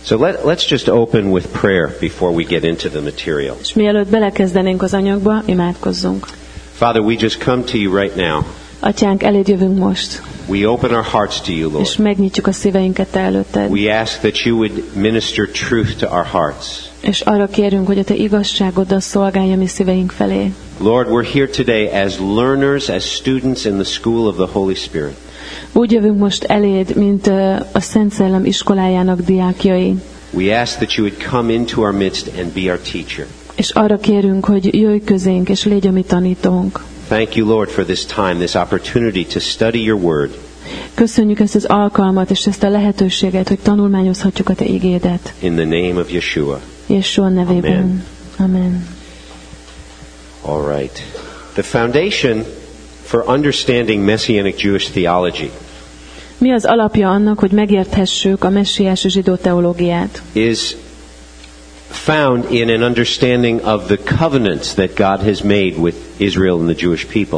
So let's just open with prayer before we get into the material. És mielőtt belekezdenénk az anyagba, imádkozzunk. Father, we just come to you right now. Atyánk, eléd jövünk most, We open our hearts to you, Lord. és megnyitjuk a szíveinket te előtted. We ask that you would minister truth to our hearts. És arra kérünk, hogy a te igazságoddal szolgálj a mi szíveink felé. Lord, we're here today as learners, as students in the school of the Holy Spirit. Úgy jövünk most eléd, mint a Szent Szellem iskolájának diákjai. We ask that you would come into our midst and be our teacher. És arra kérünk, hogy jöjj közénk, és légy a mi tanítónk. Thank you, Lord, for this time, this opportunity to study your word. Köszönjük ezt az alkalmat, és ezt a lehetőséget, hogy tanulmányozhatjuk a te igédet. In the name of Yeshua. Yeshua nevében. Amen. All right. The foundation for understanding Messianic Jewish theology Mi az alapja annak, hogy megérthessük a messiás zsidó teológiát? is found in an understanding of the covenants that God has made with Israel and the Jewish people.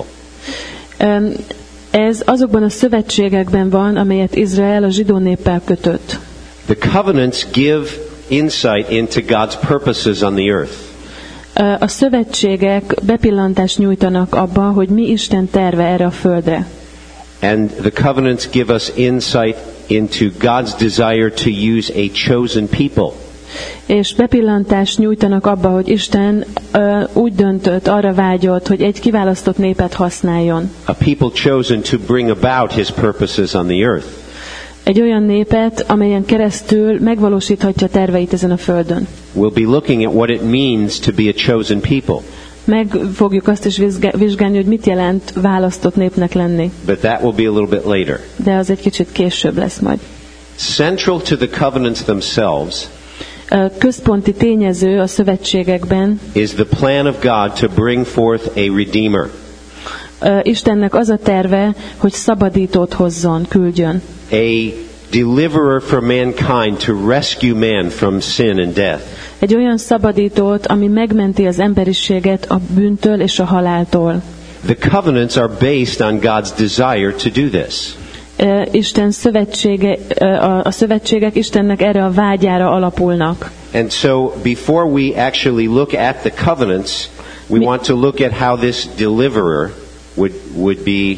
Ez azokban a szövetségekben van, amelyet Izrael a zsidó néppel kötött. The covenants give insight into God's purposes on the earth. A szövetségek bepillantást nyújtanak abba, hogy mi Isten terve erre a földre. And the covenants give us insight into God's desire to use a chosen people. És bepillantást nyújtanak abba, hogy Isten úgy döntött, arra vágyott, hogy egy kiválasztott népet használjon. A people chosen to bring about his purposes on the earth. Egy olyan népet, amelyen keresztül megvalósíthatja terveit ezen a földön. We'll be looking at what it means to be a chosen people. Meg fogjuk azt is vizsgálni, hogy mit jelent választott népnek lenni. But that will be a little bit later. De az egy kicsit később lesz majd. Central to the covenants themselves Központi tényező a szövetségekben is the plan of God to bring forth a redeemer. Istennek az a terve, hogy szabadítót hozzon, küldjön. A deliverer for mankind to rescue man from sin and death. Egy olyan szabadítót, ami megmenti az emberiséget a bűntől és a haláltól. The covenants are based on God's desire to do this. Isten szövetsége, a szövetségek Istennek erre a vágyára alapulnak. And so before we actually look at the covenants, we want to look at how this deliverer would be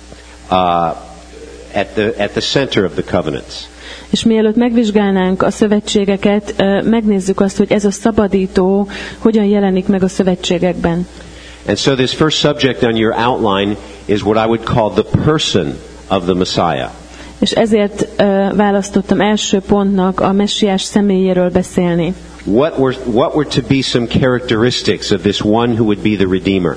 at the center of the covenants. És mielőtt megvizsgálnánk a szövetségeket, megnézzük azt, hogy ez a szabadító hogyan jelenik meg a szövetségekben. And so this first subject on your outline is what I would call the person of the Messiah. És ezért választottam első pontnak a messiás személyéről beszélni. What were to be some characteristics of this one who would be the Redeemer?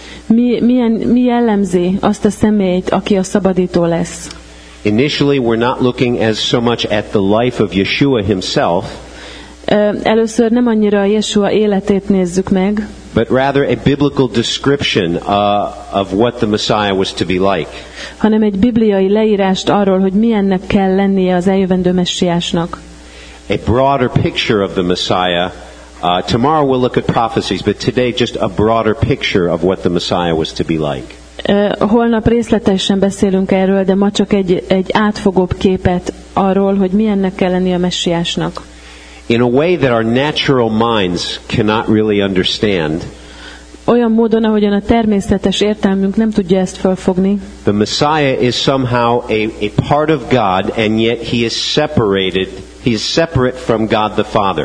Mi jellemzi azt a személyt, aki a szabadító lesz? Initially, we're not looking as so much at the life of Yeshua himself, Először nem annyira Jeshua életét nézzük meg, but rather a biblical description of what the Messiah was to be like. hanem egy bibliai leírást arról, hogy milyennek kell lennie az eljövendő messiásnak. A broader picture of the Messiah. Tomorrow we'll look at prophecies, but today just a broader picture of what the Messiah was to be like. Holnap részletesen beszélünk erről, de ma csak egy átfogóbb képet arról, hogy milyennek kell lennie a messiásnak. In a way that our natural minds cannot really understand. Olyan módon, ahogyan a természetes értelmünk nem tudja ezt felfogni. The Messiah is somehow a part of God, and yet he is separated. He is separate from God the Father.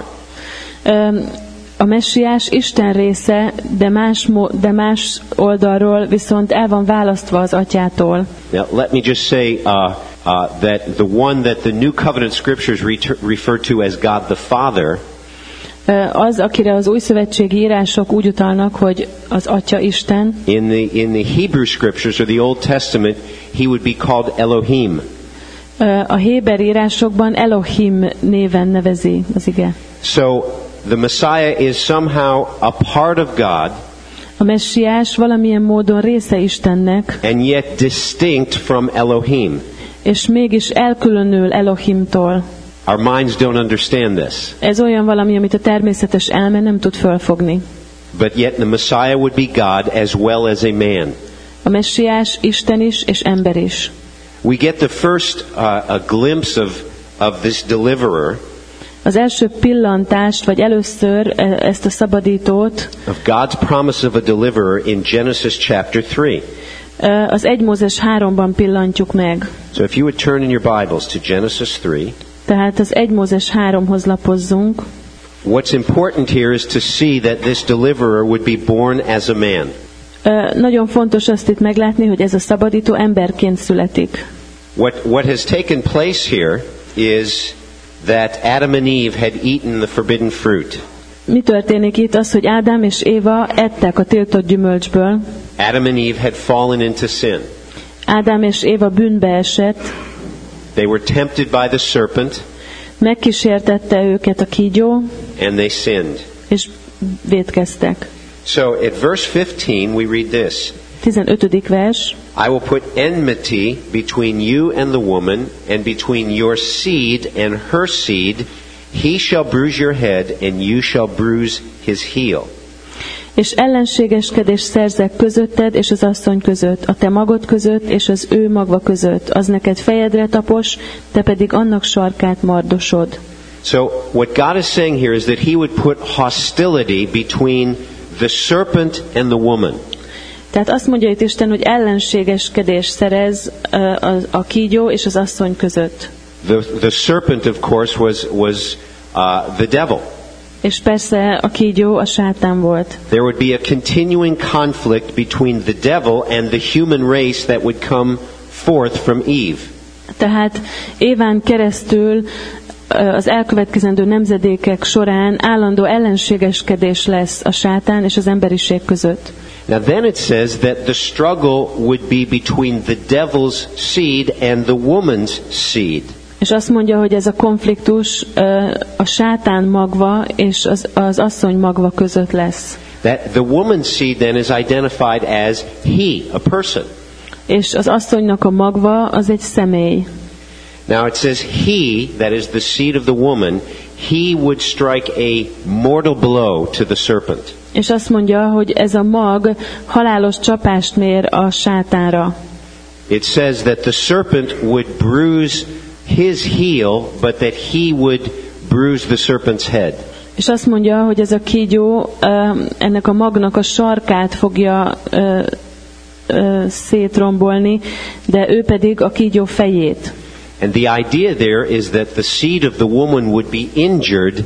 A messiás Isten része, de más oldalról viszont el van választva az atyától. Now, let me just say that the one that the New Covenant Scriptures refer to as God the Father, az, akire az új szövetségi írások úgy utalnak, hogy az Atya Isten. in the Hebrew Scriptures or the Old Testament, he would be called Elohim. A héber írásokban Elohim néven nevezi az ige. So the Messiah is somehow a part of God, A messiás valamilyen módon része Istennek, and yet distinct from Elohim. és mégis elkülönül Elohimtól. Our minds don't understand this. Ez olyan valami, amit a természetes elme nem tud fölfogni. But yet the Messiah would be God as well as a man. A messiás Isten is és ember is. We get the first a glimpse of this deliverer Az első pillantást, vagy először ezt a szabadítót of God's promise of a deliverer in Genesis chapter 3. az 1 Mózes 3-ban pillantjuk meg. So if you would turn in your Bibles to Genesis 3, Tehát az 1 Mózes 3-hoz lapozzunk. what's important here is to see that this deliverer would be born as a man. Nagyon fontos azt itt meglátni, hogy ez a szabadító emberként születik. What has taken place here is that Adam and Eve had eaten the forbidden fruit. Mi történik itt? Az, hogy Ádám és Éva ettek a tiltott gyümölcsből. Adam and Eve had fallen into sin. Ádám és Éva bűnbe esett, They were tempted by the serpent, megkísértette őket a kígyó, and they sinned. és vétkeztek. So at verse 15 we read this. 15. vers. I will put enmity between you and the woman, and between your seed and her seed. He shall bruise your head, and you shall bruise his heel. És ellenségeskedés szerzek közötted és az asszony között, a te magod között és az ő magva között. Az neked fejedre tapos, te pedig annak sarkát mardosod. So what God is saying here is that he would put hostility between the serpent and the woman. Tehát azt mondja itt Isten, hogy ellenségeskedés szerez a kígyó és az asszony között. The serpent, of course, was the devil. És persze a kígyó a sátán volt. There would be a continuing conflict between the devil and the human race that would come forth from Eve. Tehát Éván keresztül az elkövetkezendő nemzedékek során állandó ellenségeskedés lesz a sátán és az emberiség között. Now then it says that the struggle would be between the devil's seed and the woman's seed. És azt mondja, hogy ez a konfliktus a sátán magva és az asszony magva között lesz. That the woman's seed then is identified as he, a person. És az asszonynak a magva az egy személy. Now it says he, that is the seed of the woman, he would strike a mortal blow to the serpent. És azt mondja, hogy ez a mag halálos csapást mér a sátánra. It says that the serpent would bruise his heel, but that he would bruise the serpent's head. És azt mondja, hogy ez a kígyó ennek a magnak a sarkát fogja szétrombolni, de ő pedig a kígyó fejét. And the idea there is that the seed of the woman would be injured,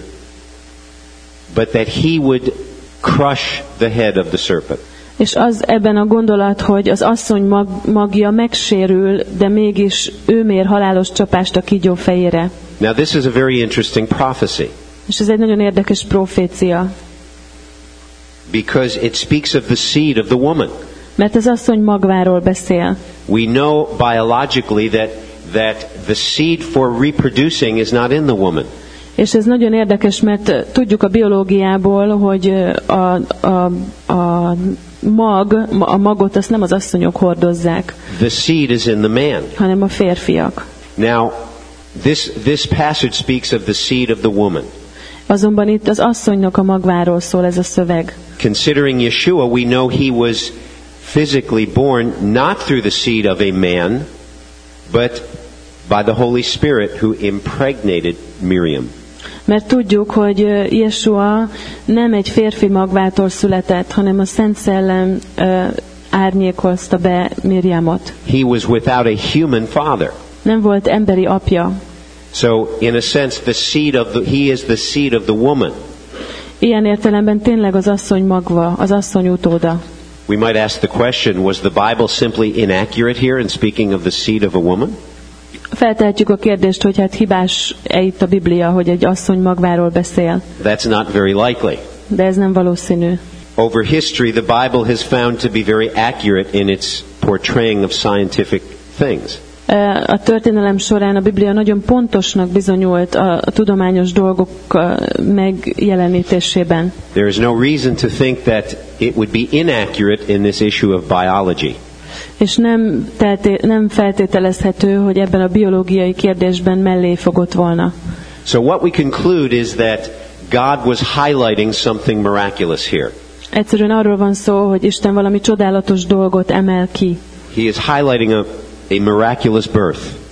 but that he would crush the head of the serpent. És az ebben a gondolat, hogy az asszony magja megsérül, de mégis ő mér halálos csapást a kígyó fejére. Now this is a very interesting prophecy, És ez egy nagyon érdekes profécia, because it speaks of the seed of the woman. mert az asszony magváról beszél. We know biologically that the seed for reproducing is not in the woman. És ez nagyon érdekes, mert tudjuk a biológiából, hogy a magot azt nem az asszonyok hordozzák, The seed is in the man. hanem a férfiak. Now, this passage speaks of the seed of the woman. Azonban itt az asszonynak a magváról szól ez a szöveg. Considering Yeshua, we know he was physically born not through the seed of a man, but by the Holy Spirit who impregnated Miriam. Mert tudjuk, hogy Jeshua nem egy férfi magvától született, hanem a Szent Szellem árnyékolta be Miriamot. He was without a human father. Nem volt emberi apja. So, in a sense, he is the seed of the woman. Ilyen értelemben tényleg az asszony magva, az asszony utóda. We might ask the question, was the Bible simply inaccurate here in speaking of the seed of a woman? Feltehetjük a kérdést, hogy hát hibás-e itt a Biblia, hogy egy asszony magváról beszél. That's not very likely. De ez nem valószínű. Over history, the Bible has found to be very accurate in its portraying of scientific things. A történelem során a Biblia nagyon pontosnak bizonyult a tudományos dolgok megjelenítésében. There is no reason to think that it would be inaccurate in this issue of biology. És nem feltételezhető, hogy ebben a biológiai kérdésben mellé fogott volna. So what we conclude is that God was highlighting something miraculous here. Egyszerűen arról van szó, hogy Isten valami csodálatos dolgot emel ki. He is highlighting a miraculous birth.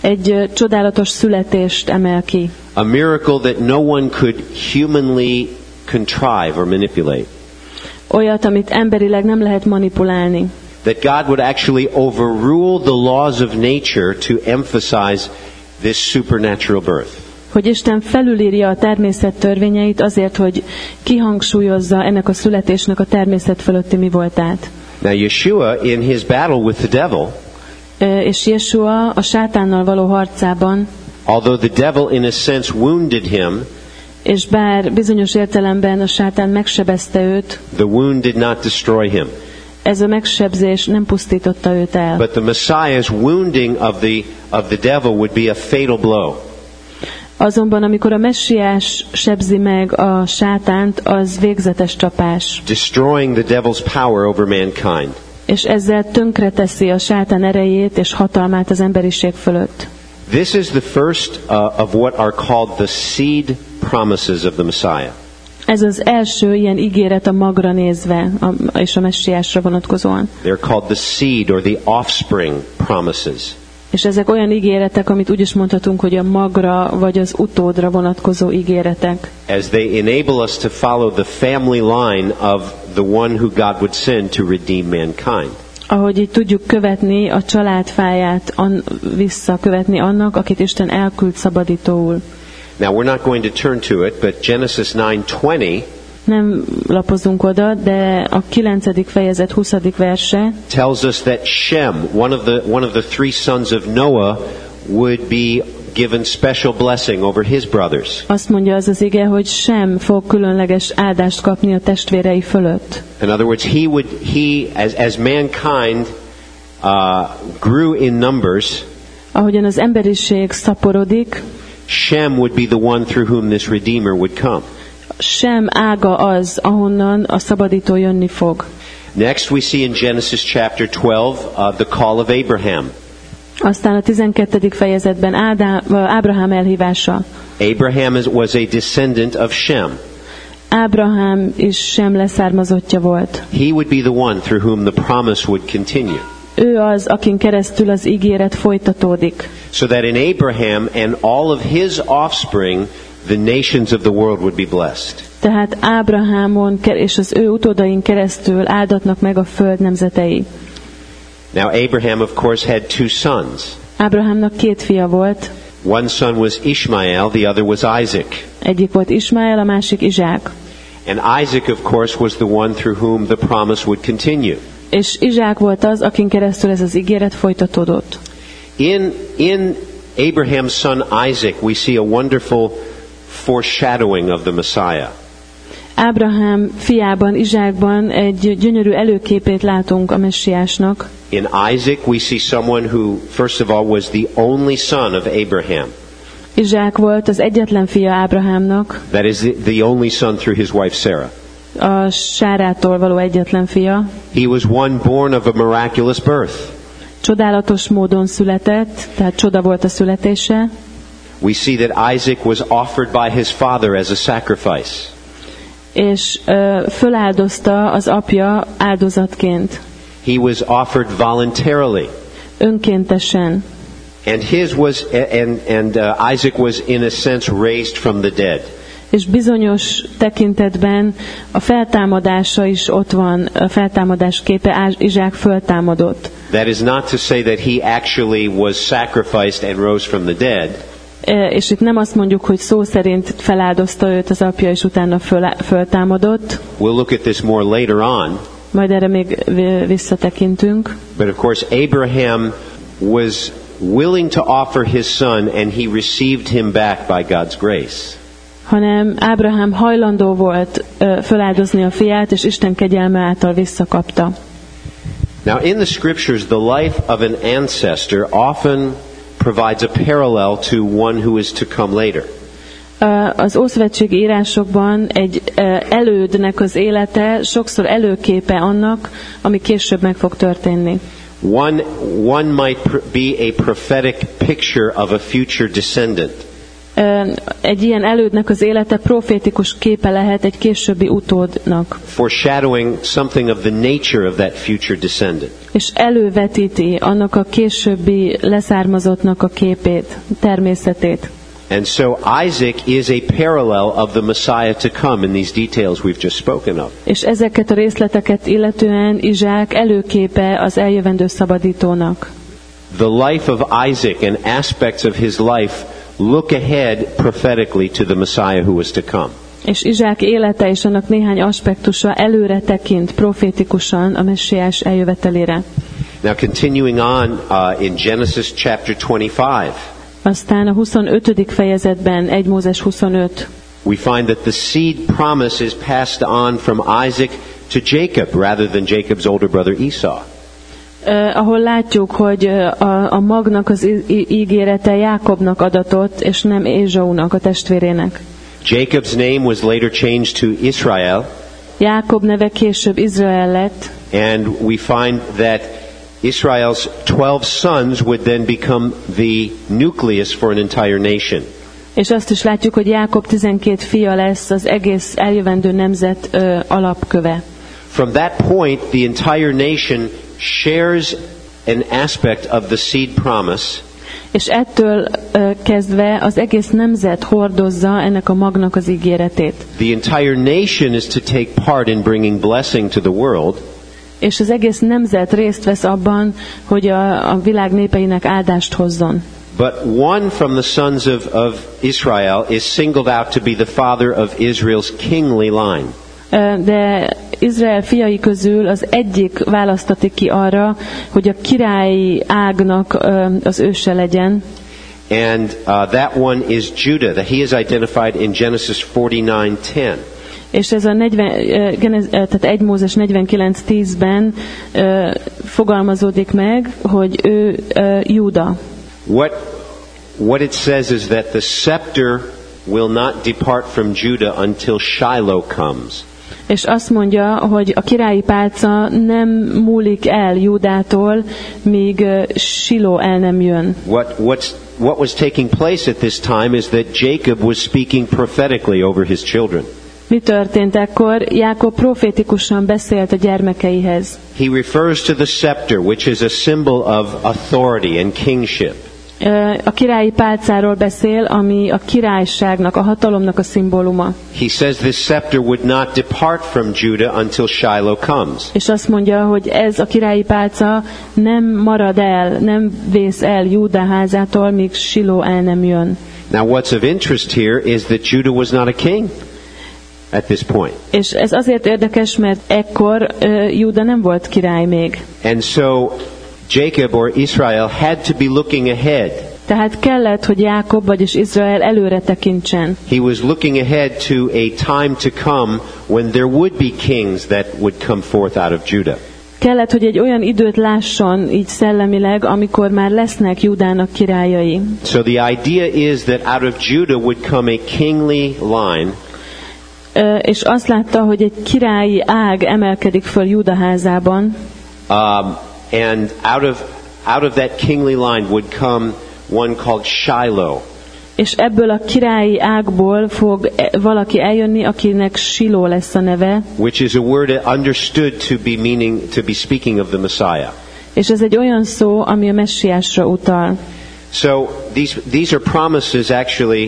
egy csodálatos születést emel ki. A miracle that no one could humanly contrive or manipulate. Olyat, amit emberileg nem lehet manipulálni. That God would actually overrule the laws of nature to emphasize this supernatural birth. Hogy Isten felülírja a természet törvényeit azért, hogy kihangsúlyozza ennek a születésnek a természet fölötti mi voltát. Now Yeshua, in his battle with the devil, és Jeshua a sátánnal való harcában, although the devil in a sense wounded him, és bár bizonyos értelemben a sátán megsebezte őt, the wound did not destroy him. Ez a megsebzés nem pusztította őt el. But the Messiah's wounding of the devil would be a fatal blow. Azonban amikor a messiás sebzi meg a sátánt, az végzetes csapás. Destroying the devil's power over mankind. És ezzel tönkreteszi a sátán erejét és hatalmát az emberiség fölött. This is the first of what are called the seed promises of the Messiah. Ez az első ilyen ígéret a magra nézve, és a messiásra vonatkozóan. They're called the seed or the offspring promises. És ezek olyan ígéretek, amit úgy is mondhatunk, hogy a magra vagy az utódra vonatkozó ígéretek. As they enable us to follow the family line of the one who God would send to redeem mankind. Ahogy így tudjuk követni a családfáját, visszakövetni annak, akit Isten elküld szabadítóul. Now we're not going to turn to it, but Genesis 9:20 nem lapozunk oda, de a 9. fejezet 20. verse tells us that Shem, one of the three sons of Noah, would be given special blessing over his brothers. Azt mondja az ige, hogy Sem fog különleges áldást kapni a testvérei fölött. In other words, as mankind grew in numbers, ahogyan az emberiség szaporodik, Shem would be the one through whom this Redeemer would come. Sem ága az, ahonnan a szabadító jönni fog. Next we see in Genesis chapter 12 the call of Abraham. Aztán a 12. fejezetben Ábrahám elhívása. Abraham was a descendant of Shem. Ábrahám is Sem leszármazottja volt. He would be the one through whom the promise would continue. Ő az, akin keresztül az ígéret folytatódik. So that in Abraham and all of his offspring the nations of the world would be blessed. Tehát Ábrahámon és az ő utódain keresztül áldatnak meg a föld nemzetei. Now Abraham of course had two sons. Ábrahámnak 2 fia volt. One son was Ishmael, the other was Isaac. Egyik volt Ismael, a másik Izsák. And Isaac of course was the one through whom the promise would continue. És Izsák volt az, akin keresztül ez az ígéret folytatódott. In Abraham's son Isaac we see a wonderful foreshadowing of the Messiah. Ábrahám fiában, Izsákban egy gyönyörű előképét látunk a messiásnak. In Isaac we see someone who first of all was the only son of Abraham. Izsák volt az egyetlen fia Ábrahámnak. That is the only son through his wife Sarah. A Sárától való egyetlen fia. He was one born of a miraculous birth. Csodálatos módon született, tehát csoda volt a születése. We see that Isaac was offered by his father as a sacrifice. És föláldozta az apja áldozatként. He was offered voluntarily. Önkéntesen. And Isaac was in a sense raised from the dead. És bizonyos tekintetben a feltámadása is ott van, a feltámadás képe, Izsák föltámadott. That is not to say that he actually was sacrificed and rose from the dead. És itt nem azt mondjuk, hogy szó szerint feláldozta őt az apja, és utána föltámadott. We'll look at this more later on. Majd erre még visszatekintünk. But of course Abraham was willing to offer his son and he received him back by God's grace. Hanem Ábrahám hajlandó volt feláldozni a fiát, és Isten kegyelme által visszakapta. Now in the scriptures the life of an ancestor often provides a parallel to one who is to come later. Az ószövetségi írásokban egy elődnek az élete sokszor előképe annak, ami később meg fog történni. One might be a prophetic picture of a future descendant. Egy ilyen elődnek az élete profétikus képe lehet egy későbbi utódnak. foreshadowing something of the nature of that future descendant. És elővetíti annak a későbbi leszármazottnak a képét, természetét. And so Isaac is a parallel of the Messiah to come in these details we've just spoken of. És ezeket a részleteket illetően Izsák előképe az eljövendő szabadítónak. The life of Isaac and aspects of his life look ahead prophetically to the Messiah who was to come. És Izsák élete és annak néhány aspektusa előre tekint profétikusan a messiás eljövetelére. Now continuing on in Genesis chapter 25, Aztán a 25. fejezetben, 1 Mózes 25, we find that the seed promise is passed on from Isaac to Jacob rather than Jacob's older brother Esau. ahol látjuk, hogy a magnak az ígérete Jákobnak adatott, és nem Ézsaunak, a testvérének. Jacob's name was later changed to Israel, Jákob neve később Izrael lett, and we find that Israel's 12 sons would then become the nucleus for an entire nation. és azt is látjuk, hogy Jákob 12 fia lesz az egész eljövendő nemzet alapköve. From that point, the entire nation shares an aspect of the seed promise, És ettől kezdve az egész nemzet hordozza ennek a magnak az ígéretét. the entire nation is to take part in bringing blessing to the world, És az egész nemzet részt vesz abban, hogy a világ népeinek áldást hozzon. but one from the sons of Israel is singled out to be the father of Israel's kingly line. De Izrael fiai közül az egyik választatik ki arra, hogy a királyi ágnak az őse legyen, And that one is Judah. He is identified in Genesis 49:10. és ez a tehát 1 Mózes 49:10-ben fogalmazódik meg, hogy ő Júda. What it says is that the scepter will not depart from Judah until Shiloh comes. És azt mondja, hogy a királyi pálca nem múlik el Júdától, míg Siló el nem jön. What was taking place at this time is that Jacob was speaking prophetically over his children. Mi történt ekkor? Jákob profétikusan beszélt a gyermekeihez. He refers to the scepter, which is a symbol of authority and kingship. A királyi pálcáról beszél, ami a királyságnak, a hatalomnak a szimbóluma. He says this scepter would not depart from Judah until Shiloh comes. És azt mondja, hogy ez a királyi pálca nem marad el, nem vész el Júda házától, míg Siló el nem jön. Now what's of interest here is that Judah was not a king at this point. És ez azért érdekes, mert ekkor Júda nem volt király még. And so Jacob or Israel had to be looking ahead. Tehát kellett, hogy Jákob, vagyis Izrael előre tekintsen. He was looking ahead to a time to come when there would be kings that would come forth out of Judah. Kellett, hogy egy olyan időt lásson így szellemileg, amikor már lesznek Júdának királyai. So the idea is that out of Judah would come a kingly line. És azt látta, hogy egy királyi ág emelkedik föl Júda házában. And out of that kingly line would come one called Shiloh. És ebből a királyi ágból fog valaki eljönni, akinek Siló lesz a neve. Which is a word understood to be speaking of the Messiah. És ez egy olyan szó, ami a messiásra utal. So these are promises actually.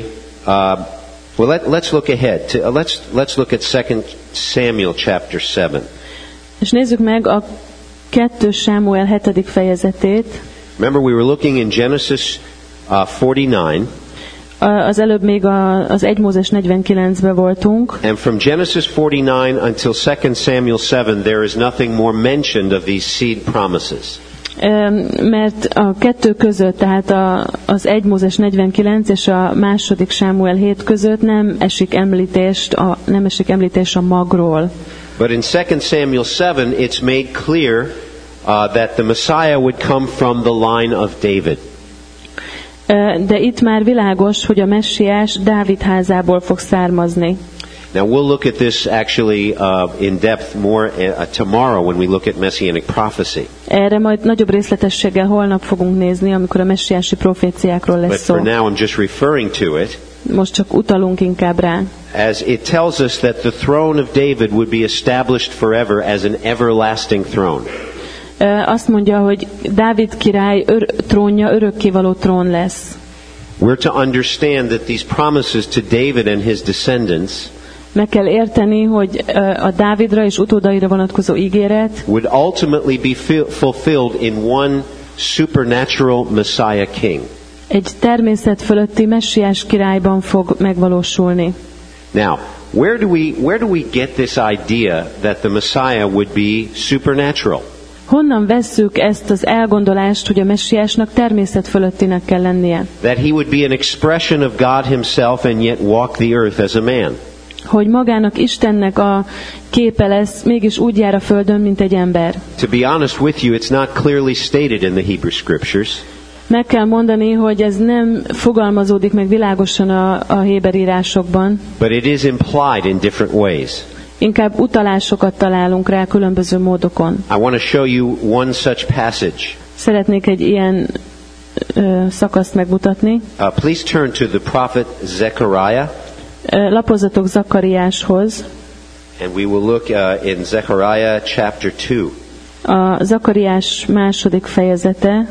Let's look ahead. Let's look at 2 Samuel chapter 7. És nézzük meg a 2 Sámuel 7. fejezetét. Remember we were looking in Genesis 49. Az előbb még az 1 Mózes 49-ben voltunk. And from Genesis 49 until 2 Samuel 7 there is nothing more mentioned of these seed promises. Mert a kettő között, tehát az 1 Mózes 49 és a 2. Sámuel 7 között nem esik említés a magról. But in 2 Samuel 7 it's made clear that the Messiah would come from the line of David. De itt már világos, hogy a messiás Dávid házából fog származni. Now we'll look at this actually in depth more tomorrow when we look at messianic prophecy. Erre majd nagyobb részletességgel holnap fogunk nézni, amikor a messiási proféciákról lesz But szó. for now I'm just referring to it. most csak utalunk inkább rá. as it tells us that the throne of David would be established forever as an everlasting throne. Azt mondja, hogy Dávid király trónja örökkévaló trón lesz. We're to understand that these promises to David and his descendants Meg kell érteni, hogy a Dávidra és utódaira vonatkozó ígéret would ultimately be fulfilled in one supernatural Messiah king. egy természet fölötti messiás királyban fog megvalósulni. Now, where do we get this idea that the Messiah would be supernatural? Honnan vesszük ezt az elgondolást, hogy a messiásnak természet fölöttinek kell lennie? That he would be an expression of God himself and yet walk the earth as a man. Hogy magának Istennek a képe lesz, mégis úgy jár a földön, mint egy ember. To be honest with you, it's not clearly stated in the Hebrew Scriptures. Meg kell mondani, hogy ez nem fogalmazódik meg világosan a héber írásokban. But it is implied in different ways. Inkább utalásokat találunk rá különböző módokon. I want to show you one such passage. Szeretnék egy ilyen szakaszt megmutatni. Please turn to the prophet Zechariah. Lapozzatok Zakariáshoz. And we will look in Zechariah chapter 2. A Zakariás második fejezete.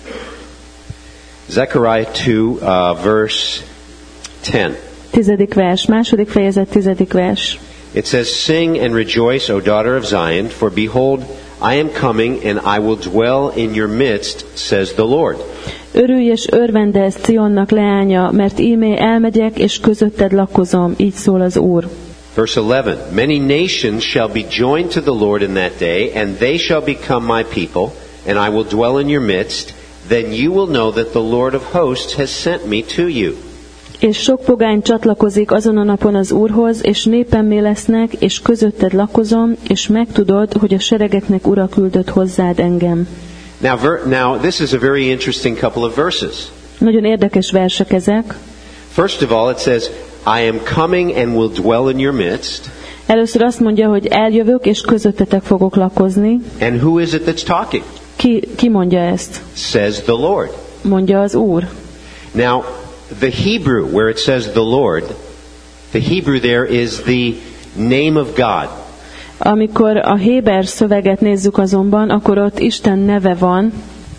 Zechariah 2, verse 10. 10. vers, második fejezet, 10. vers. It says, "Sing and rejoice, O daughter of Zion, for behold, I am coming, and I will dwell in your midst, says the Lord." Örülj és örvendezz Cionnak leánya, mert íme elmegyek, és közötted lakozom, így szól az Úr. Verse 11, "Many nations shall be joined to the Lord in that day, and they shall become my people, and I will dwell in your midst. Then you will know that the Lord of hosts has sent me to you." És sok pogány csatlakozik azon a napon az Úrhoz, és népemmé lesznek, és közötted lakozom, és megtudod, hogy a seregeknek Ura küldött hozzád engem. Now this is a very interesting couple of verses. Nagyon érdekes versek ezek. First of all, it says, "I am coming and will dwell in your midst." Először azt mondja, hogy eljövök, és közöttetek fogok lakozni. And who is it that's talking? Ki mondja ezt? Says the Lord. Mondja az Úr. Now, the Hebrew, where it says the Lord, the Hebrew there is the name of God. Amikor a héber szöveget nézzük azonban, akkor ott Isten neve van.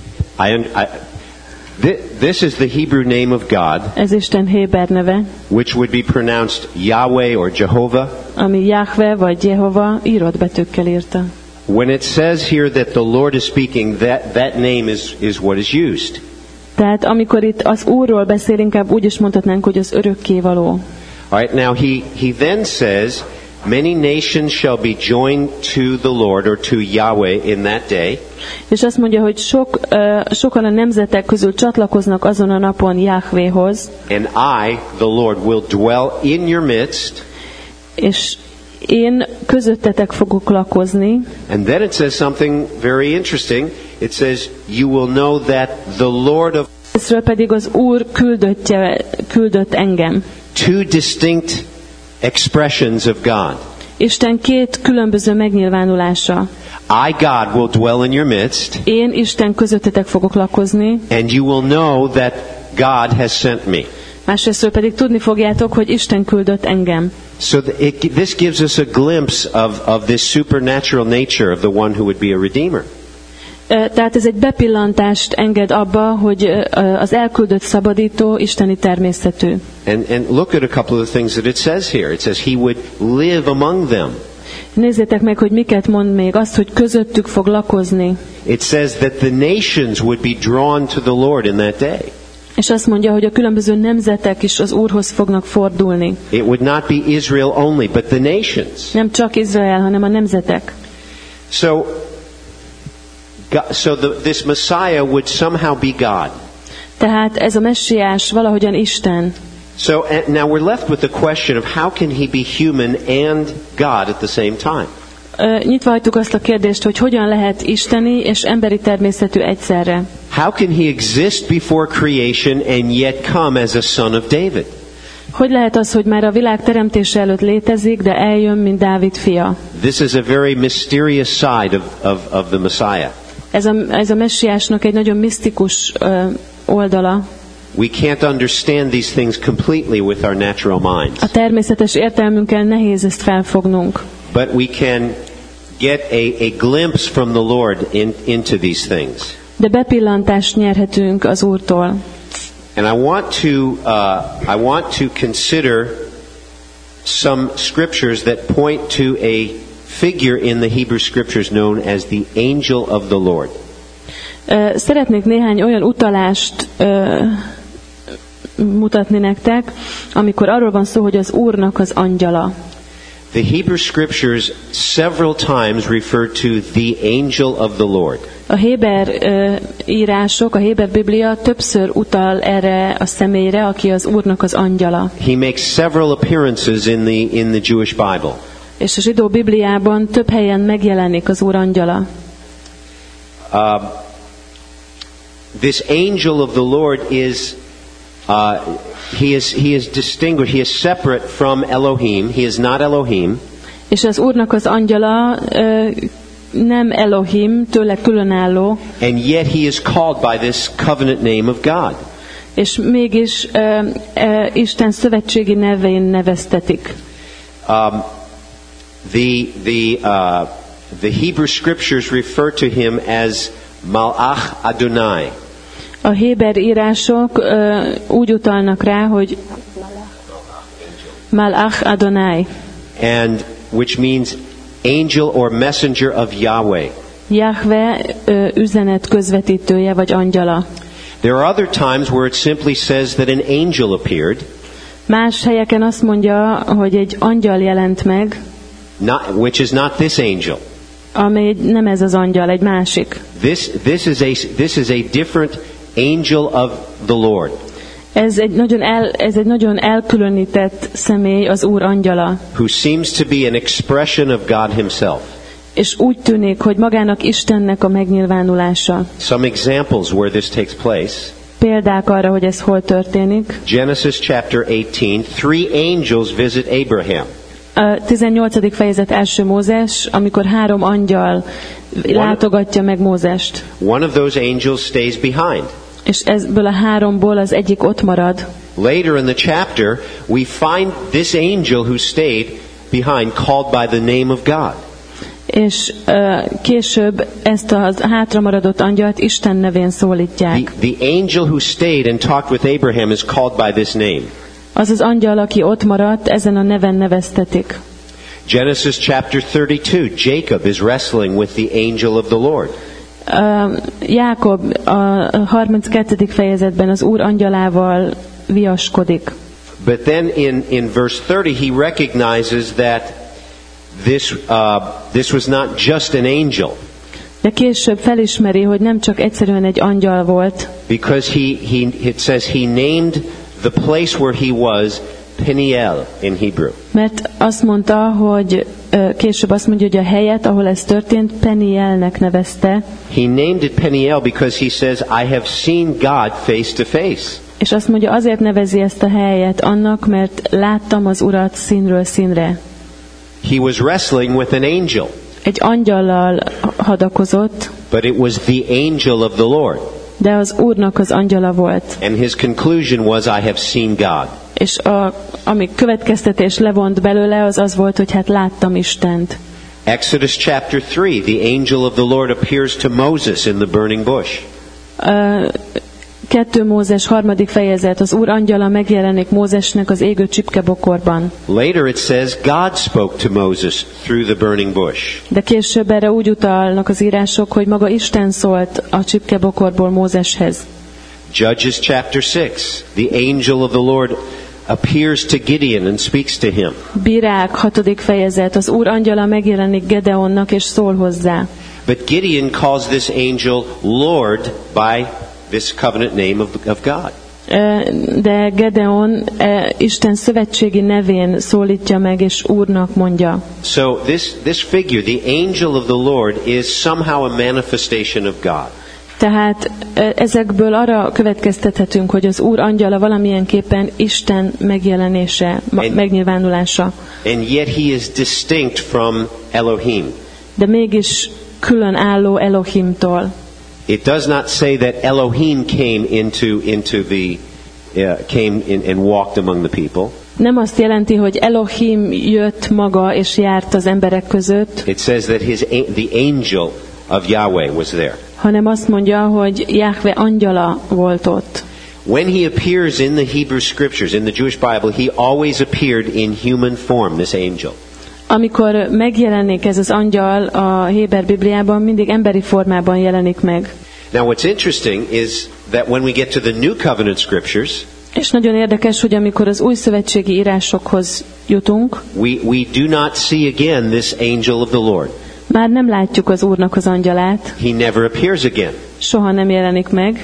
This is the Hebrew name of God, Ez Isten héber neve, which would be pronounced Yahweh or Jehovah. ami Jahve vagy Jehova írott betűkkel írta. When it says here that the Lord is speaking, that name is what is used. Tehát amikor itt az Úrról beszél, inkább úgy is mondhatnánk, hogy az örökkévaló. All right, now he then says, "Many nations shall be joined to the Lord or to Yahweh in that day." És azt mondja, hogy sokan a nemzetek közül csatlakoznak azon a napon Jahvéhoz, "And I, the Lord, will dwell in your midst." és én közöttetek fogok lakozni. And then it says something very interesting. It says, "You will know that the Lord of..." Ezről pedig az Úr küldött engem. Two distinct expressions of God. Isten két különböző megnyilvánulása. I, God, will dwell in your midst. Én Isten közöttetek fogok lakozni. And you will know that God has sent me. Másrésztről pedig tudni fogjátok, hogy Isten küldött engem. So this gives us a glimpse of this supernatural nature of the one who would be a redeemer. Tehát ez egy bepillantást enged abba, hogy az elküldött szabadító isteni természetű. And look at a couple of the things that it says here. It says he would live among them. Nézzétek meg, hogy miket mond még. Azt, hogy közöttük fog lakozni. It says that the nations would be drawn to the Lord in that day. És azt mondja, hogy a különböző nemzetek is az Úrhoz fognak fordulni. It would not be Israel only, but the nations. Nem csak Izrael, hanem a nemzetek. This Messiah would somehow be God. Tehát ez a messiás valahogyan Isten. So now we're left with the question of how can he be human and God at the same time? Nyitva hagytuk azt a kérdést, hogy hogyan lehet isteni és emberi természetű egyszerre. How can he exist before creation and yet come as a son of David? Hogy lehet az, hogy már a világ teremtése előtt létezik, de eljön, mint Dávid fia? This is a very mysterious side of the Messiah. Ez a messiásnak egy nagyon misztikus oldala. we can't understand these things completely with our natural minds. A természetes értelmünkkel nehéz ezt felfognunk. But we can get a glimpse from the Lord into these things. De bepillantást nyerhetünk az Úrtól. And I want to consider some scriptures that point to a figure in the Hebrew scriptures known as the angel of the Lord. Szeretnék néhány olyan utalást mutatni nektek, amikor arról van szó, hogy az Úrnak az angyala. The Hebrew scriptures several times refer to the angel of the Lord. A héber írások, a héber Biblia többször utal erre a személyre, aki az Úrnak az angyala. He makes several appearances in the Jewish Bible. És a zsidó Bibliában több helyen megjelenik az Úr angyala. This angel of the Lord is he is distinguished. He is separate from Elohim. He is not Elohim. És az Úrnak az angyala nem Elohim, tőle különálló. And yet he is called by this covenant name of God. És mégis Isten szövetségi nevén neveztetik. The Hebrew scriptures refer to him as Malach Adonai. A héber írások úgy utalnak rá, hogy Malach Adonai. And which means angel or messenger of Yahweh. Jahve üzenet közvetítője vagy angyala. There are other times where it simply says that an angel appeared. Más helyeken azt mondja, hogy egy angyal jelent meg. Which is not this angel. Amely nem ez az angyal, egy másik. This is a different angel of the Lord. Ez egy nagyon elkülönített személy, az Úr angyala. Who seems to be an expression of God himself. És úgy tűnik, hogy magának Istennek a megnyilvánulása. Some examples where this takes place. Példák arra, hogy ez hol történik. Genesis chapter 18, 3 angels visit Abraham. A 18. fejezet első Mózes, amikor 3 angyal látogatja meg Mózest. One of those angels stays behind. És ebből a 3-ból az egyik ott marad. Later in the chapter, we find this angel who stayed behind called by the name of God. És később ezt a hátra maradott angyalt Isten nevén szólítják. The angel who stayed and talked with Abraham is called by this name. Az az angyal, aki ott maradt, ezen a neven neveztetik. Genesis chapter 32, Jacob is wrestling with the angel of the Lord. Jákob a 32. fejezetben az Úr angyalával viaskodik. But then in verse 30 he recognizes that this was not just an angel. De később felismeri, hogy nem csak egyszerűen egy angyal volt. Because it says he named the place where he was Peniel in Hebrew. Mert azt mondta, hogy később azt mondja, hogy a helyet, ahol ez történt, Penielnek nevezte. He named it Peniel because he says, I have seen God face to face. És azt mondja, azért nevezi ezt a helyet annak, mert láttam az Urat színről színre. He was wrestling with an angel. Egy angyallal hadakozott. But it was the angel of the Lord. De az Úrnak az angyala volt. And his conclusion was, I have seen God. És ami következtetés levont belőle, az volt, hogy hát láttam Istent. Exodus chapter 3, the angel of the Lord appears to Moses in the burning bush. 2 Mózes 3. fejezet, az Úr angyala megjelenik Mózesnek az égő csipkebokorban. Later it says God spoke to Moses through the burning bush. De később erre úgy utalnak az írások, hogy maga Isten szólt a csipkebokorból Mózeshez. Judges chapter 6, the angel of the Lord appears to Gideon and speaks to him. Bírák 6. fejezet, az Úr angyala megjelenik Gedeonnak és szól hozzá. But Gideon calls this angel Lord by this covenant name of God. De Gedeon Isten szövetségi nevén szólítja meg és Úrnak mondja. So this figure, the angel of the Lord, is somehow a manifestation of God. Tehát ezekből arra következtethetünk, hogy az Úr angyala valamilyenképpen Isten megjelenése, megnyilvánulása. And yet he is distinct from Elohim. De mégis külön álló Elohimtól. It does not say that Elohim came into came in and walked among the people. Nem azt jelenti, hogy Elohim jött maga és járt az emberek között, It says that the angel of Yahweh was there. hanem azt mondja, hogy Jahve angyala volt ott. When he appears in the Hebrew scriptures, in the Jewish Bible, he always appeared in human form, this angel. Amikor megjelenik ez az angyal a Héber Bibliában, mindig emberi formában jelenik meg. Now what's interesting is that when we get to the New Covenant scriptures, És nagyon érdekes, hogy amikor az új szövetségi írásokhoz jutunk, we do not see again this angel of the Lord. már nem látjuk az Úrnak az angyalát, He never appears again. soha nem jelenik meg.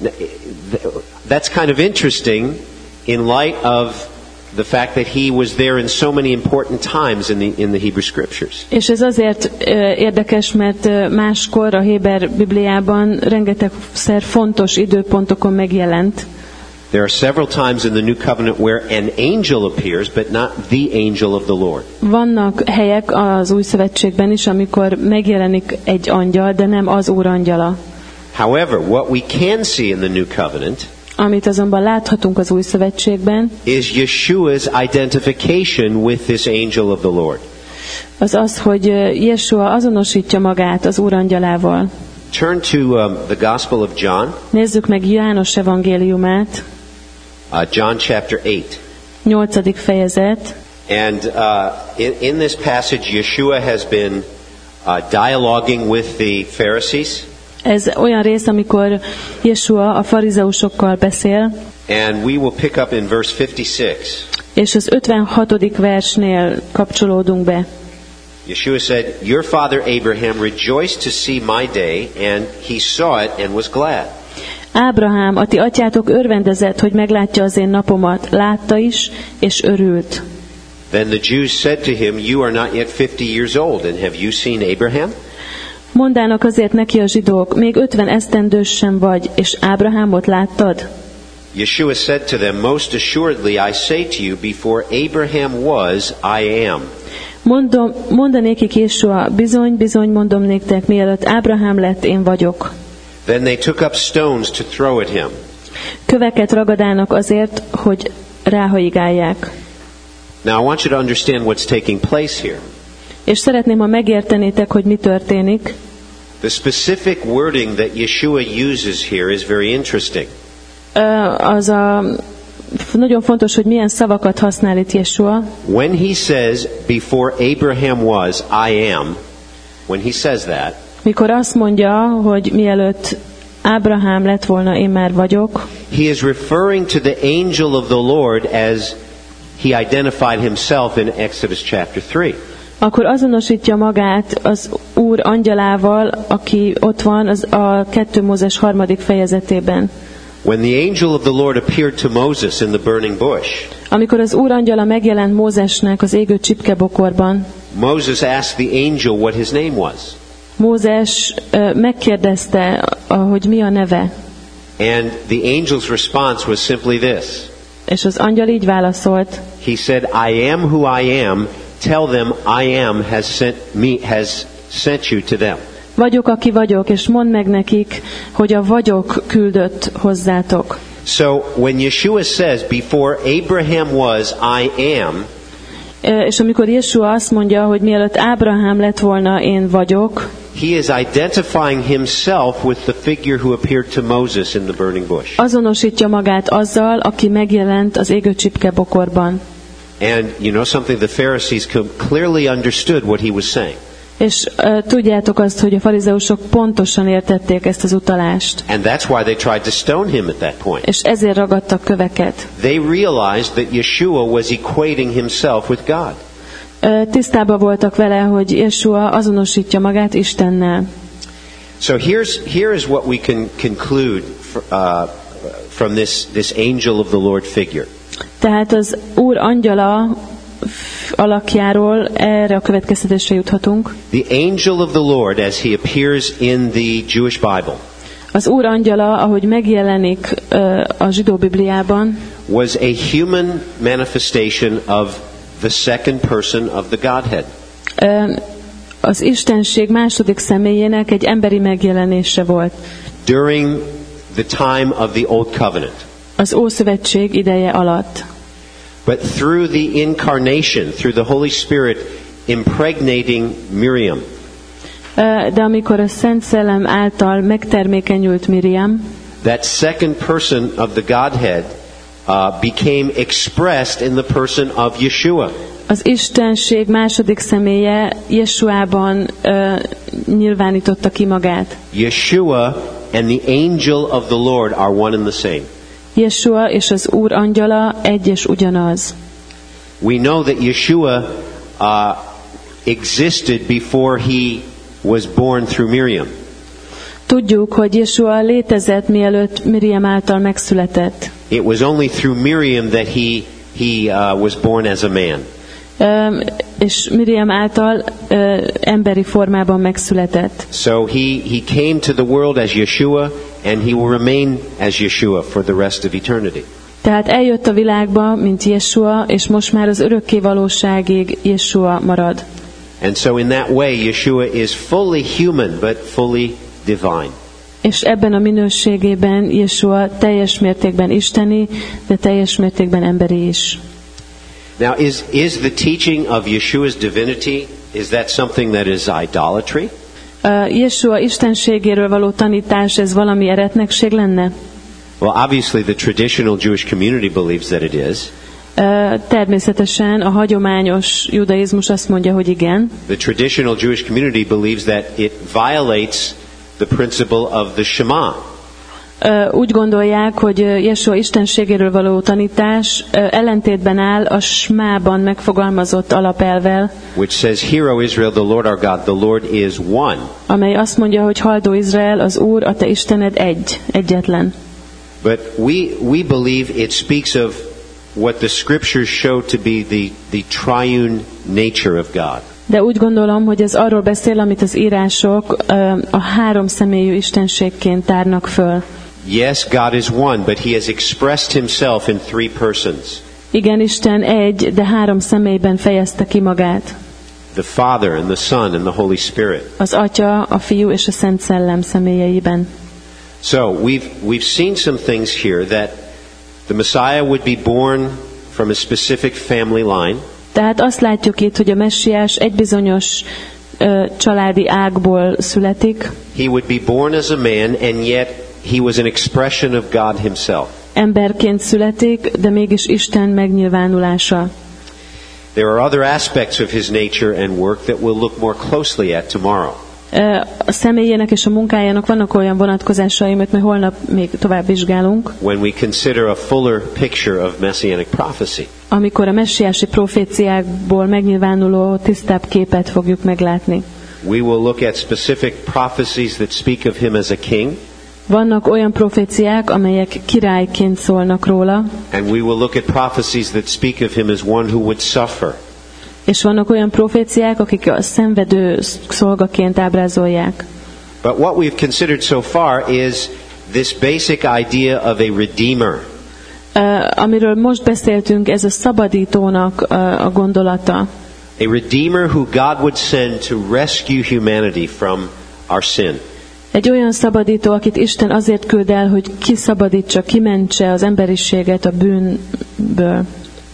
That's kind of interesting in light of the fact that he was there in so many important times in the Hebrew scriptures. És ez azért érdekes, mert máskor a Héber Bibliában rengetegszer fontos időpontokon megjelent. There are several times in the New Covenant where an angel appears, but not the angel of the Lord. Vannak helyek az új szövetségben is, amikor megjelenik egy angyal, de nem az Úr angyala. However, what we can see in the New Covenant Amit azonban láthatunk az új szövetségben, is Yeshua's identification with this angel of the Lord. az az, hogy Jeshua azonosítja magát az Úr angyalával. Turn to the Gospel of John, Nézzük meg János evangéliumát, John chapter 8. 8. fejezet. And in this passage, Yeshua has been dialoguing with the Pharisees. Ez olyan rész, amikor Jeshua a farizeusokkal beszél, And we will pick up in verse 56. és az 56. versnél kapcsolódunk be. Yeshua said, "Your father Abraham rejoiced to see my day, and he saw it and was glad." Ábrahám, a ti atyátok örvendezett, hogy meglátja az én napomat, látta is, és örült. Then the Jews said to him, "You are not yet 50 years old, and have you seen Abraham?" Mondának azért neki a zsidók, még 50 esztendős sem vagy, és Ábrahámot láttad? Yeshua said to them, "Most assuredly I say to you, before Abraham was, I am." Mondanékik Jeshua, bizony, bizony mondom néktek, mielőtt Ábrahám lett, én vagyok. Then they took up stones to throw at him. Köveket ragadálnak azért, hogy ráhajigálják. Now I want you to understand what's taking place here. És szeretném, ha megértenétek, hogy mi történik. The specific wording that Yeshua uses here is very interesting. Nagyon fontos, hogy milyen szavakat használ itt Jeshua. When he says, "Before Abraham was, I am," when he says that, Mikor azt mondja, hogy mielőtt Ábrahám lett volna, én már vagyok, he is referring to the angel of the Lord as he identified himself in Exodus chapter 3. akkor azonosítja magát az Úr angyalával, aki ott van a 2 Mózes 3. fejezetében. When the angel of the Lord appeared to Moses in the burning bush, Amikor az Úr angyala megjelent Mózesnek az égő csipkebokorban, Moses asked the angel what his name was. Mózes megkérdezte, hogy mi a neve. And the angel's response was simply this. És az angyal így válaszolt. He said, "I am who I am. Tell them I am has sent you to them." Vagyok, aki vagyok, és mondd meg nekik, hogy a vagyok küldött hozzátok. So when Yeshua says, "Before Abraham was, I am," És amikor Jeshua azt mondja, hogy mielőtt Ábrahám lett volna, én vagyok, he is identifying himself with the figure who appeared to Moses in the burning bush. azonosítja magát azzal, aki megjelent az égő csipkebokorban. And you know something, the Pharisees clearly understood what he was saying. És tudjátok azt, hogy a farizeusok pontosan értették ezt az utalást. And that's why they tried to stone him at that point. És ezért ragadtak köveket. They realized that Yeshua was equating himself with God. Tisztában voltak vele, hogy Jeshua azonosítja magát Istennel. So here is what we can conclude from this angel of the Lord figure. Tehát az Úr angyala alakjáról erre a következtetésre juthatunk. The angel of the Lord as he appears in the Jewish Bible Az Úr angyala, ahogy megjelenik a zsidó Bibliában, was a human manifestation of the second person of the Godhead. Az Istenség második személyének egy emberi megjelenése volt. During the time of the Old Covenant. az Ószövetség ideje alatt. But through the incarnation, through the Holy Spirit impregnating Miriam, De amikor a Szent Szellem által megtermékenyült Miriam, that second person of the Godhead became expressed in the person of Yeshua. az Istenség második személye Jesuában nyilvánította ki magát. Yeshua and the angel of the Lord are one and the same. Jesua és az Úr angyala egy és ugyanaz. We know that Yeshua existed before he was born through Miriam. Tudjuk, hogy Jesua létezett, mielőtt Miriam által megszületett. It was only through Miriam that he was born as a man. És Miriam által emberi formában megszületett. So he came to the world as Yeshua, and he will remain as Yeshua for the rest of eternity. Tehát eljött a világba, mint Jesua, és most már az örökké valóságig Jesua marad. And so in that way, Yeshua is fully human, but fully divine. És ebben a minőségében Jesua teljes mértékben isteni, de teljes mértékben emberi is. Now, is the teaching of Yeshua's divinity, is that something that is idolatry? Jesua istenségéről való tanítás, ez valami eretnekség lenne? Well, obviously the traditional Jewish community believes that it is. Természetesen a hagyományos judaizmus azt mondja, hogy igen. The traditional Jewish community believes that it violates the principle of the Shema. Úgy gondolják, hogy Jesua istenségéről való tanítás ellentétben áll a Smában megfogalmazott alapelvvel, Which says, Hear, O Israel, the Lord our God, the Lord is one. amely azt mondja, hogy halldó Izrael, az Úr, a te Istened egyetlen. But we believe it speaks of what the scriptures show to be the triune nature of God. De úgy gondolom, hogy ez arról beszél, amit az írások a három személyű istenségként tárnak föl. Yes, God is one, but he has expressed himself in three persons. Igen, Isten egy, de három személyben fejezte ki magát. The Father and the Son and the Holy Spirit. Az Atya, a Fiú és a Szent Szellem személyeiben. So we've seen some things here that the Messiah would be born from a specific family line. Tehát azt látjuk itt, hogy a messiás egy bizonyos családi ágból születik. He would be born as a man, and yet he was an expression of God himself. Emberként születik, de mégis Isten megnyilvánulása. There are other aspects of his nature and work that we'll look more closely at tomorrow. A személyének és a munkájának vannak olyan vonatkozásai, amit majd holnap még tovább vizsgálunk. When we consider a fuller picture of messianic prophecy. Amikor a messiási proféciákból megnyilvánuló tisztább képet fogjuk meglátni. We will look at specific prophecies that speak of him as a king. Vannak olyan proféciák, amelyek királyként szólnak róla, And we will look at prophecies that speak of him as one who would suffer. és vannak olyan proféciák, akik a szenvedő szolgaként ábrázolják. But what we've considered so far is this basic idea of a redeemer. Amiről most beszéltünk, ez a szabadítónak a gondolata. A redeemer who God would send to rescue humanity from our sin. Egy olyan szabadító, akit Isten azért küld el, hogy kiszabadítsa, kimentse az emberiséget a bűnből.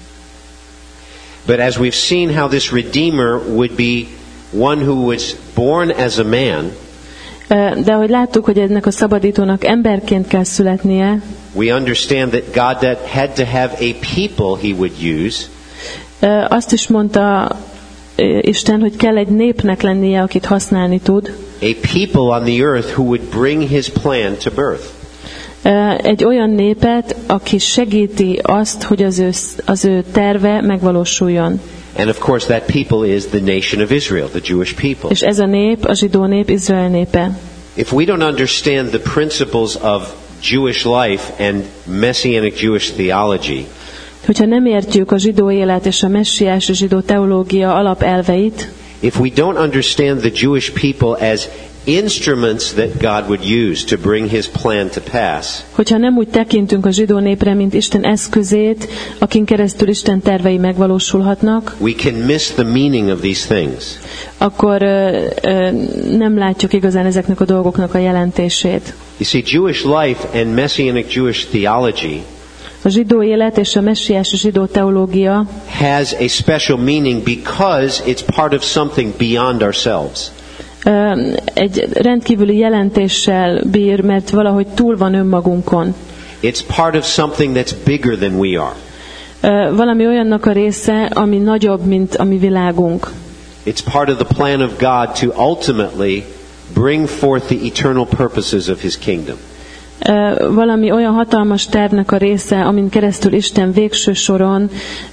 But as we've seen how this redeemer would be one who was born as a man, de hogy láttuk, hogy ennek a szabadítónak emberként kell születnie, we understand that God had to have a people he would use. Azt is mondta Isten, hogy kell egy népnek lennie, akit használni tud. A people on the earth who would bring his plan to birth. Egy olyan népet, aki segíti azt, hogy az ő terve megvalósuljon. And of course that people is the nation of Israel, the Jewish people. És ez a nép, a zsidó nép, Izrael népe. If we don't understand the principles of Jewish life and messianic Jewish theology, hogyha nem értjük a zsidó élet és a messiás zsidó teológia alapelveit, if we don't understand the Jewish people as instruments that God would use to bring his plan to pass, hogyha nem úgy tekintünk a zsidó népre, mint Isten eszközét, akin keresztül Isten tervei megvalósulhatnak, we can miss the meaning of these things. Akkor nem látjuk igazán ezeknek a dolgoknak a jelentését. You see, Jewish life and messianic Jewish theology A zsidó élet és a messiási zsidó teológia has a special meaning because it's part of something beyond ourselves. Egy rendkívüli jelentéssel bír, mert valahogy túl van önmagunkon. It's part of something that's bigger than we are. Valami olyannak a része, ami nagyobb, mint a mi világunk. It's part of the plan of God to ultimately bring forth the eternal purposes of His kingdom. Valami olyan hatalmas tervnek a része, amin keresztül Isten végső soron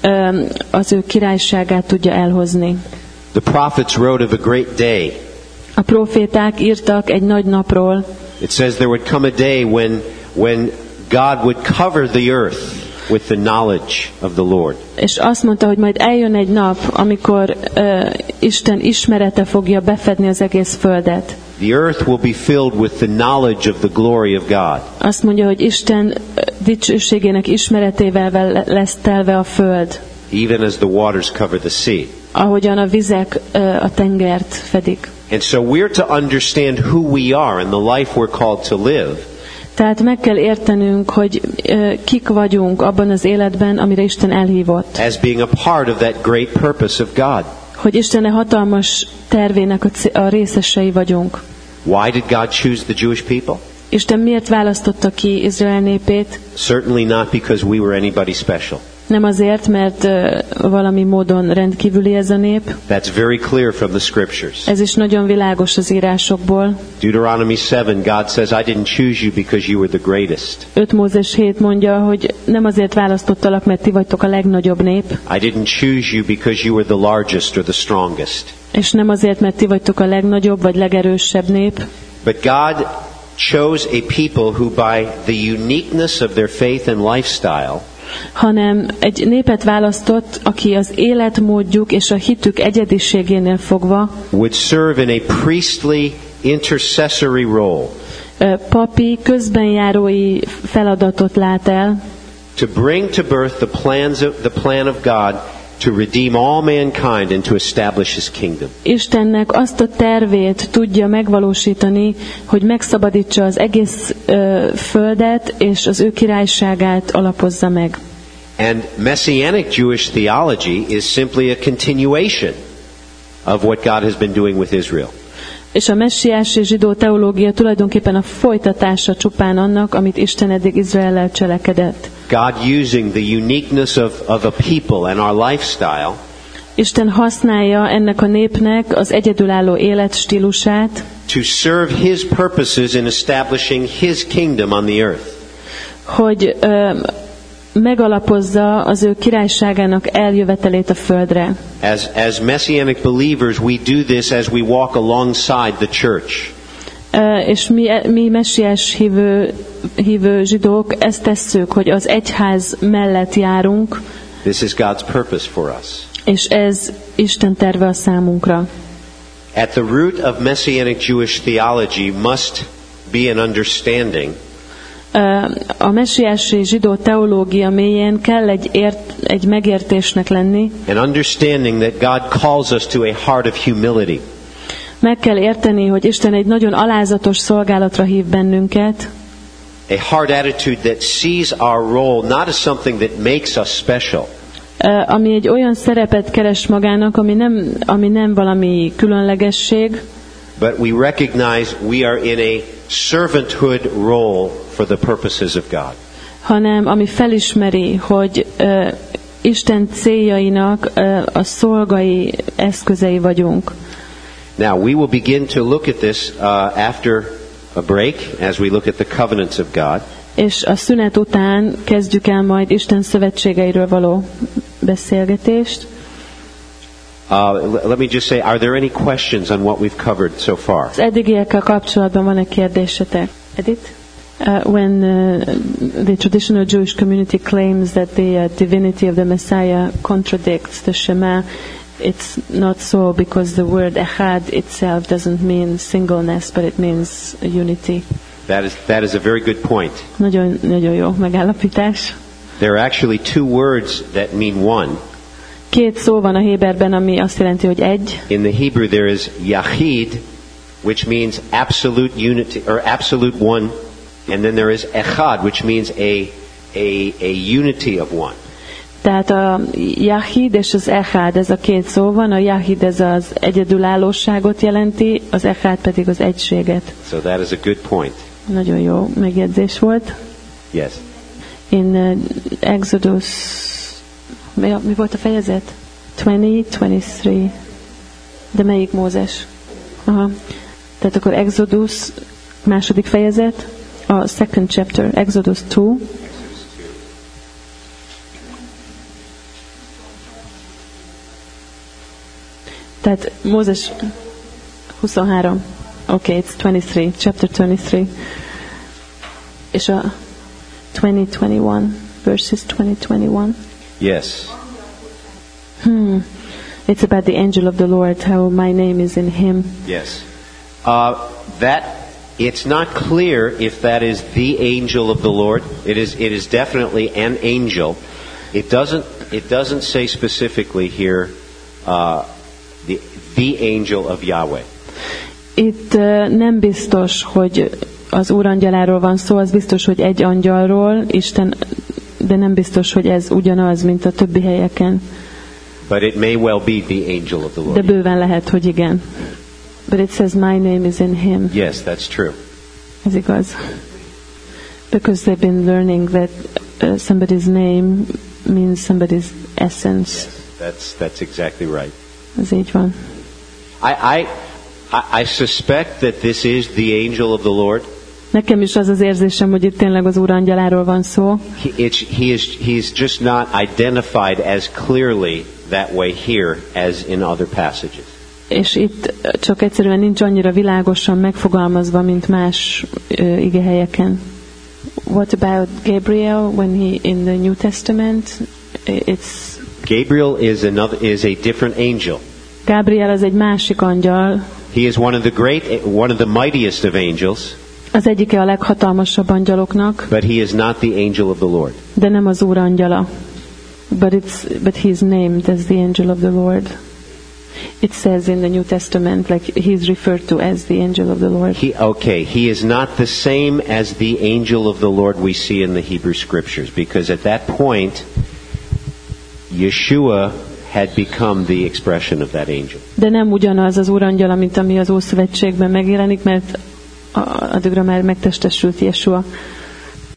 az ő királyságát tudja elhozni. The prophets wrote of a great day. A proféták írtak egy nagy napról. It says there would come a day when God would cover the earth with the knowledge of the Lord. És azt mondta, hogy majd eljön egy nap, amikor Isten ismerete fogja befedni az egész földet. The earth will be filled with the knowledge of the glory of God. Azt mondja, hogy Isten dicsőségének ismeretével lesz telve a föld. Even as the waters cover the sea. Ahogyan a vizek a tengert fedik. And so we're to understand who we are and the life we're called to live. Tehát meg kell értenünk, hogy kik vagyunk abban az életben, amire Isten elhívott. As being a part of that great purpose of God. Hogy Isten hatalmas tervének a részesei vagyunk. Why did God choose the Jewish people? Isten miért választotta ki Izrael népét? Certainly not because we were anybody special. Nem azért, mert valami módon rendkívüli ez a nép. That's very clear from the scriptures. Ez is nagyon világos az írásokból. Deuteronomy 7, God says, I didn't choose you because you were the greatest. 5 Mózes 7 mondja, hogy nem azért választottalak, mert ti vagytok a legnagyobb nép. I didn't choose you because you were the largest or the strongest. És nem azért, mert ti vagytok a legnagyobb vagy legerősebb nép. But God chose a people who by the uniqueness of their faith and lifestyle hanem egy népet választott, aki az életmódjuk és a hitük egyediségénél fogva would serve in a priestly intercessory role. Papi, közbenjárói feladatot lát el. To bring to birth the plan of God to redeem all mankind and to establish His kingdom. Istennek azt a tervét tudja megvalósítani, hogy megszabadítsa az egész földet, és az ő királyságát alapozza meg. And Messianic Jewish theology is simply a continuation of what God has been doing with Israel. És a messiási zsidó teológia tulajdonképpen a folytatása csupán annak, amit Isten eddig Izraellel cselekedett. God using the uniqueness of a people and our lifestyle Isten használja ennek a népnek az egyedülálló életstílusát, to serve His purposes in establishing His kingdom on the earth. Hogy megalapozza az ő királyságának eljövetelét a földre. As messianic believers, we do this as we walk alongside the church. És mi messiás hívő zsidók ezt tesszük, hogy az egyház mellett járunk. This is God's purpose for us. És ez Isten terve a számunkra. At the root of messianic Jewish theology must be an understanding. A messiási zsidó teológia mélyén kell egy megértésnek lenni. An understanding that God calls us to a heart of humility. Meg kell érteni, hogy Isten egy nagyon alázatos szolgálatra hív bennünket. A heart attitude that sees our role not as something that makes us special. Ami egy olyan szerepet keres magának, ami nem valami különlegesség. But we recognize we are in a servanthood role for the purposes of God. Hanem ami felismeri, hogy Isten céljainak a szolgai eszközei vagyunk. Now we will begin to look at this after a break as we look at the covenants of God. És a szünet után kezdjük el majd Isten szövetségeiről való beszélgetést. Let me just say, are there any questions on what we've covered so far? Az eddigiekkel kapcsolatban van-e kérdésetek? Edith? When the traditional Jewish community claims that the divinity of the Messiah contradicts the Shema, it's not so because the word echad itself doesn't mean singleness, but it means unity. That is a very good point. Nagyon jó megállapítás. There are actually two words that mean one. Két szó van a héberben, ami azt jelenti, hogy egy. In the Hebrew there is yachid, which means absolute unity or absolute one, and then there is echad, which means a a unity of one. Tehát a Yahid és az Echad, ez a két szó van. A Yahid ez az egyedülállóságot jelenti, az Echad pedig az egységet. So that is a good point. Nagyon jó megjegyzés volt. Yes. In Exodus, mi volt a fejezet? 23. De melyik Mózes? Aha. Tehát akkor Exodus, második fejezet, a second chapter, Exodus 2. Tehát Mózes 23. Okay, it's 23, chapter 23. És a 20-21, verses 20-21. Yes. It's about the angel of the Lord, how my name is in him. Yes. It's not clear if that is the angel of the Lord. It is definitely an angel. It doesn't say specifically here the angel of Yahweh. Itt nem biztos, hogy az Úr angyaláról van szó, az biztos, hogy egy angyalról, Isten, de nem biztos, hogy ez ugyanaz, mint a többi helyeken. But it may well be the angel of the Lord. De bőven lehet, hogy igen. But it says my name is in him. Yes, that's true. Ez igaz. Because they've been learning that somebody's name means somebody's essence. Yes, that's exactly right. Ez így van. I suspect that this is the angel of the Lord. Nekem is az az érzésem, hogy itt tényleg az Úr angyaláról van szó. He's just not identified as clearly that way here as in other passages. És itt csak egyszerűen nincs annyira világosan megfogalmazva, mint más igehelyeken. What about Gabriel when he in the New Testament? Gabriel is a different angel. Gabriel az egy másik angyal. He is one of the mightiest of angels. Az egyike a leghatalmasabb angyaloknak. But he is not the angel of the Lord. De nem az Úr angyala. But he is named as the angel of the Lord. It says in the New Testament, like he's referred to as the angel of the Lord. He is not the same as the angel of the Lord we see in the Hebrew Scriptures, because at that point, Yeshua had become the expression of that angel. De nem ugyanaz az Úr angyala, mint ami az Ószövetségben megjelenik, mert addigra már megtestesült Jeshua.